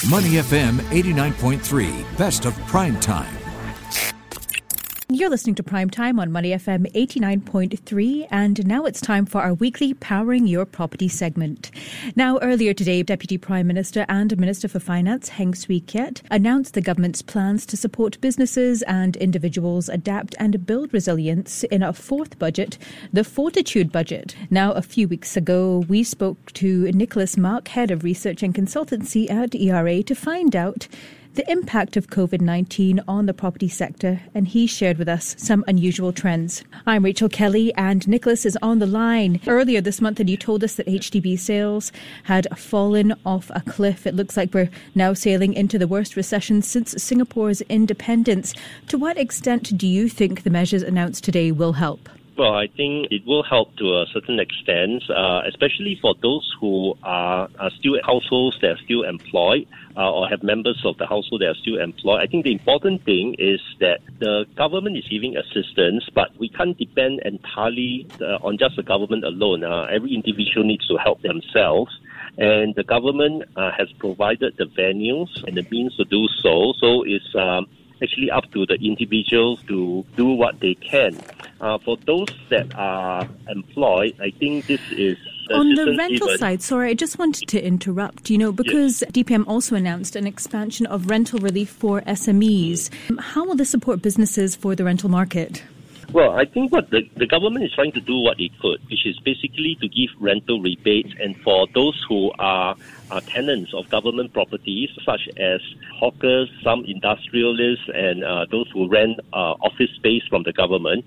Money FM 89.3, best of prime time. You're listening to Prime Time on Money FM 89.3, and now it's time for our weekly Powering Your Property segment. Now, earlier today, Deputy Prime Minister and Minister for Finance, Heng Swee Keat, announced the government's plans to support businesses and individuals adapt and build resilience in a fourth budget, the Fortitude Budget. Now, a few weeks ago, we spoke to Nicholas Mark, Head of Research and Consultancy at ERA, to find out the impact of COVID-19 on the property sector, and he shared with us some unusual trends. I'm Rachel Kelly, and Nicholas is on the line. Earlier this month, and you told us that HDB sales had fallen off a cliff. It looks like we're now sailing into the worst recession since Singapore's independence. To what extent do you think the measures announced today will help? Well, I think it will help to a certain extent, especially for those who are still households that are still employed or have members of the household that are still employed. I think the important thing is that the government is giving assistance, but we can't depend entirely on just the government alone. Every individual needs to help themselves. And the government has provided the venues and the means to do so. So it's actually up to the individuals to do what they can. For those that are employed, I think this is... On the rental side, sorry, I just wanted to interrupt, because yes, DPM also announced an expansion of rental relief for SMEs. How will this support businesses for the rental market? Well, I think what the government is trying to do what it could, which is basically to give rental rebates, and for those who are tenants of government properties, such as hawkers, some industrialists, and those who rent office space from the government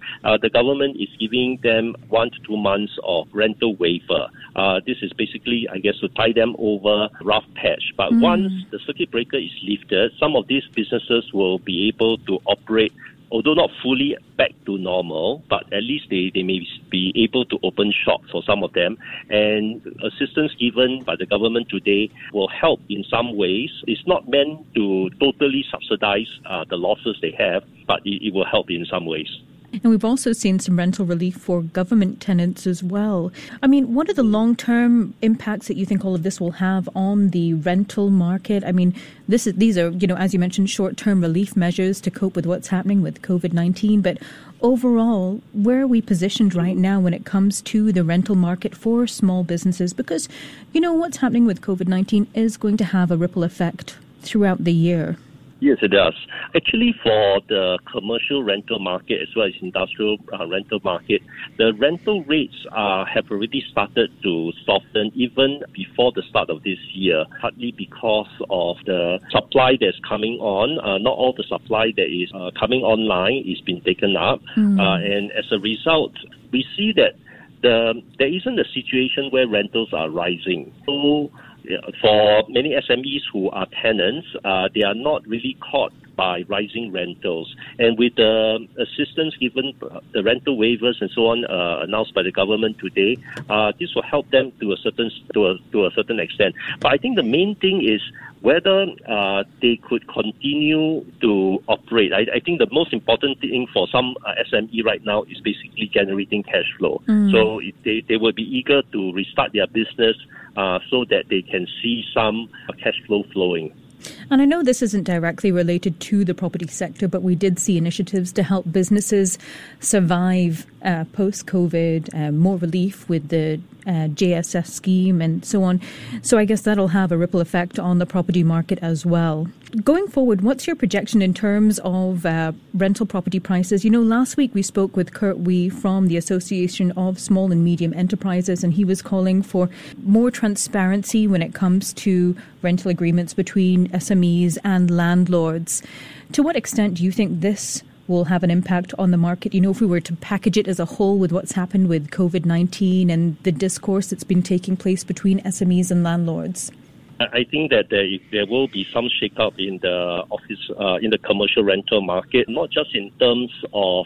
is giving them 1 to 2 months of rental waiver. This is basically, I guess, to tie them over a rough patch. But once the circuit breaker is lifted, some of these businesses will be able to operate, although not fully back to normal, but at least they may be able to open shops for some of them. And assistance given by the government today will help in some ways. It's not meant to totally subsidize the losses they have, but it will help in some ways. And we've also seen some rental relief for government tenants as well. I mean, what are the long-term impacts that you think all of this will have on the rental market? I mean, these are, as you mentioned, short-term relief measures to cope with what's happening with COVID-19. But overall, where are we positioned right now when it comes to the rental market for small businesses? Because, what's happening with COVID-19 is going to have a ripple effect throughout the year. Yes, it does. Actually, for the commercial rental market as well as industrial rental market, the rental rates have already started to soften even before the start of this year, partly because of the supply that's coming on. Not all the supply that is coming online is being taken up. And as a result, we see that there isn't a situation where rentals are rising. So for many SMEs who are tenants, they are not really caught by rising rentals. And with the assistance given, the rental waivers and so on announced by the government today, this will help them to a certain extent. But I think the main thing is whether they could continue to operate. I think the most important thing for some SME right now is basically generating cash flow. So they will be eager to restart their business so that they can see some cash flow flowing. And I know this isn't directly related to the property sector, but we did see initiatives to help businesses survive post-COVID, more relief with the JSS scheme and so on. So I guess that'll have a ripple effect on the property market as well. Going forward, what's your projection in terms of rental property prices? Last week we spoke with Kurt Wee from the Association of Small and Medium Enterprises, and he was calling for more transparency when it comes to rental agreements between SMEs and landlords. To what extent do you think this will have an impact on the market? If we were to package it as a whole with what's happened with COVID-19 and the discourse that's been taking place between SMEs and landlords? I think that there will be some shake-up in the in the commercial rental market, not just in terms of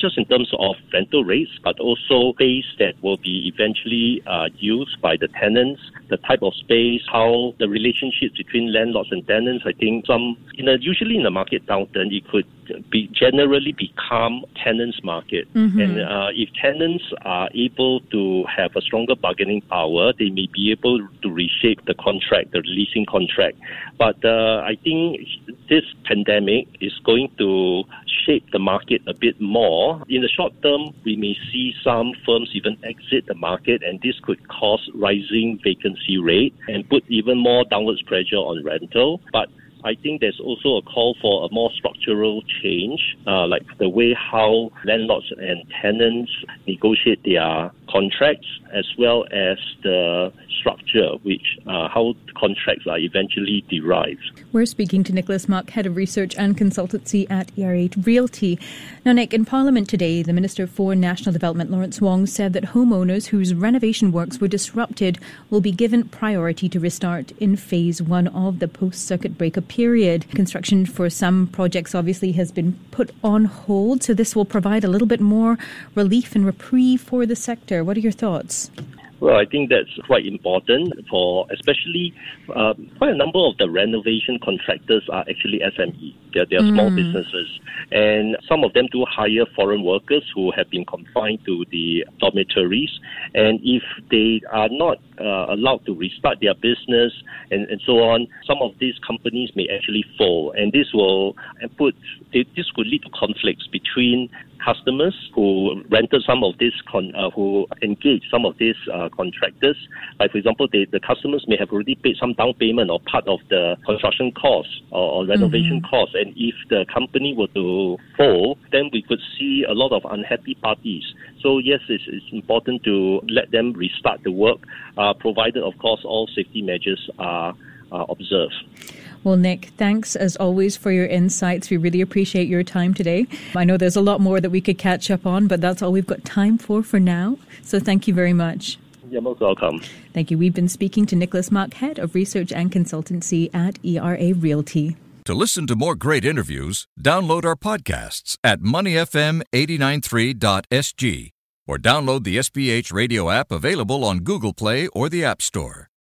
rental rates, but also space that will be eventually used by the tenants, the type of space, how the relationships between landlords and tenants. I think usually in a market downturn, it could generally become tenants' market. And if tenants are able to have a stronger bargaining power, they may be able to reshape the contract, the leasing contract. But I think this pandemic is going to shape the market a bit more. In the short term, we may see some firms even exit the market, and this could cause rising vacancy rate and put even more downwards pressure on rental. But I think there's also a call for a more structural change, like the way how landlords and tenants negotiate their contracts, as well as the structure, which how contracts are eventually derived. We're speaking to Nicholas Mak, Head of Research and Consultancy at ERA Realty. Now, Nick, in Parliament today, the Minister for National Development, Lawrence Wong, said that homeowners whose renovation works were disrupted will be given priority to restart in Phase 1 of the post-circuit breaker period. Construction for some projects obviously has been put on hold, so this will provide a little bit more relief and reprieve for the sector. What are your thoughts? Well, I think that's quite important for especially quite a number of the renovation contractors are actually SME. They're small businesses. And some of them do hire foreign workers who have been confined to the dormitories. And if they are not allowed to restart their business and so on, some of these companies may actually fall. And this this could lead to conflicts between customers who rented some of this, who engaged some of these contractors. Like, for example, the customers may have already paid some down payment or part of the construction costs or renovation costs. And if the company were to fall, then we could see a lot of unhappy parties. So, yes, it's important to let them restart the work, provided, of course, all safety measures are observed. Well, Nick, thanks as always for your insights. We really appreciate your time today. I know there's a lot more that we could catch up on, but that's all we've got time for now. So thank you very much. You're most welcome. Thank you. We've been speaking to Nicholas Mak, Head of Research and Consultancy at ERA Realty. To listen to more great interviews, download our podcasts at moneyfm893.sg or download the SPH radio app available on Google Play or the App Store.